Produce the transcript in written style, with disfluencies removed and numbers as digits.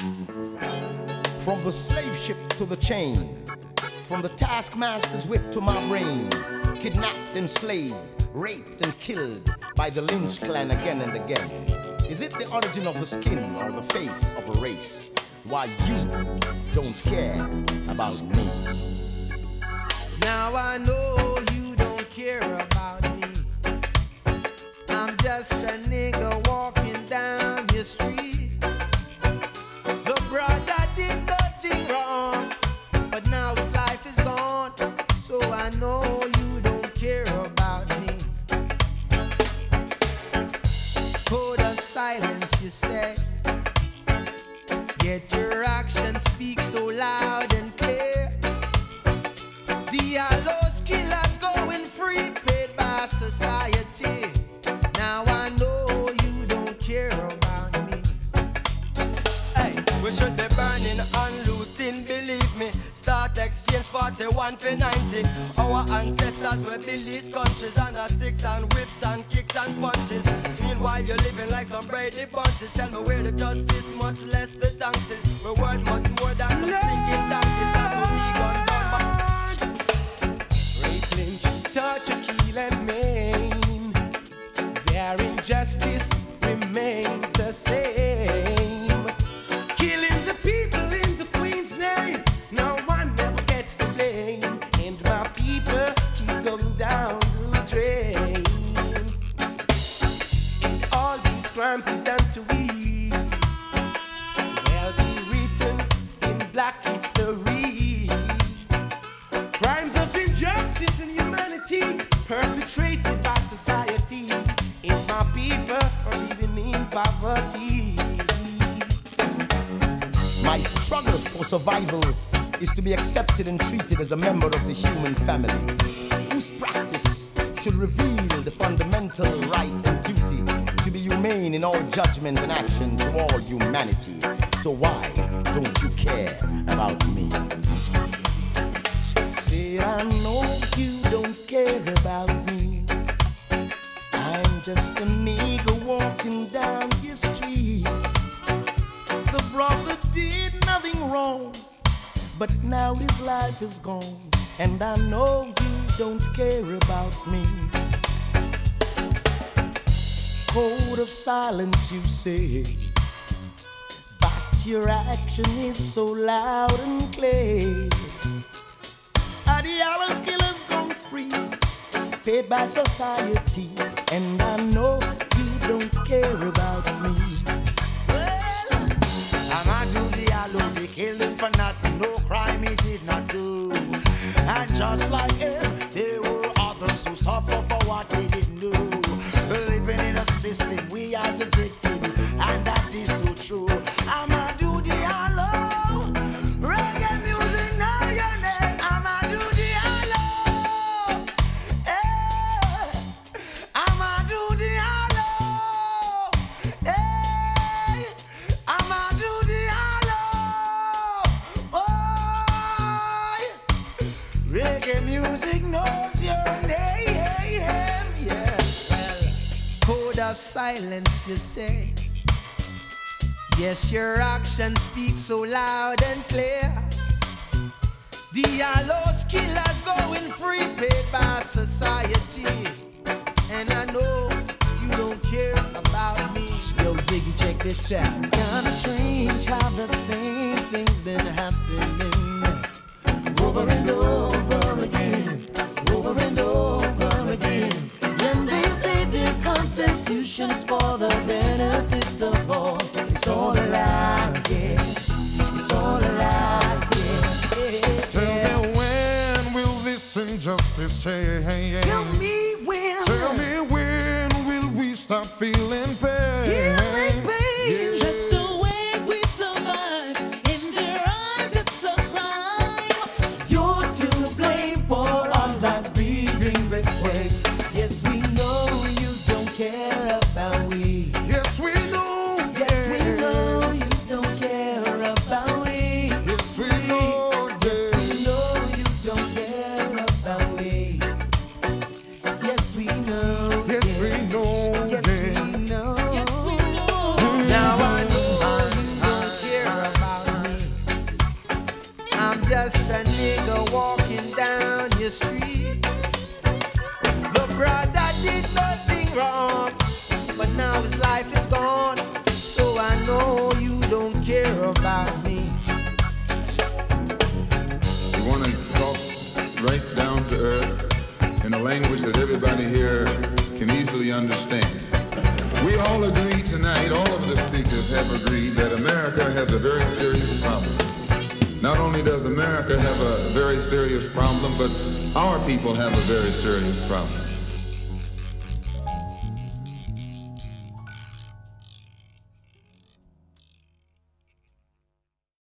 From the slave ship to the chain, from the taskmaster's whip to my brain, kidnapped, enslaved, raped and killed by the Lynch clan again and again. Is it the origin of the skin or the face of a race? Why you don't care about me? Now I know you don't care about me. I'm just a nigga walking down your street. The brother did nothing wrong, but now his life is gone. So I know you don't care about me. Code of silence, you say. Yet your actions speak so loud and clear. The Allos killers going free, paid by society. Now I know you don't care about me. Hey, we should be burning and looting, believe me. Start exchange 41 for 90. Our ancestors were built these countries under sticks and whips and kicks and punches. Meanwhile you're living like some Brady bunches. Tell me where the justice, much less the taxes. We're worth much more than some stinking donkeys. That's what we gun down. Rape, lynch, torture, kill and maim. Their injustice remains the same. Killing the people in the Queen's name. No one ever gets the blame. And my people keep going down the drain. And all these crimes are done to we. They'll be written in black history. Crimes of injustice and humanity perpetrated by society. And my people are living in poverty. My struggle for survival is to be accepted and treated as a member of the human family, whose practice should reveal the fundamental right and duty to be humane in all judgment and action to all humanity. So why don't you care about me? Say I know you don't care about me. I'm just a nigga walking down your street. The brother did nothing wrong, but now his life is gone, and I know you don't care about me. Code of silence, you say, but your action is so loud and clear. Are the Allos killers gone free, paid by society, and I know you don't care about me. I'ma do the Allo, they killed him for nothing, no crime he did not do. And just like him, there were others who suffer for what they didn't do. Living in a system, we are the victim, and that is so true. I'ma do the Allo, reggae music, know your name. I'ma do the Allo, I'ma do the Allo, I'ma do the Allo, reggae music knows your name, yeah. Well, code of silence, you say. Yes, your actions speak so loud and clear. The Allos killers going free, paid by society. And I know you don't care about me. Yo, Ziggy, check this out. It's kinda strange how the same thing's been happening over and over again, over and over again. And they say their constitution's for the benefit of all. It's all a lie, yeah. It's all a lie, yeah. Tell me when will this injustice change? Tell me when. Tell me when will we stop feeling pain? Feeling pain. Yeah. Just the way we survive. In their eyes, it's a crime. You're to blame for our lives being this way. Yes, we know you don't care about we. Yes, we know. Yes, we know you don't care about we. Yes, we know. Yes, we know you don't care about we. Yes, we know. Yes, we know. Yes, we know. language that everybody here can easily understand. We all agree tonight, all of the speakers have agreed that America has a very serious problem. Not only does America have a very serious problem, but our people have a very serious problem.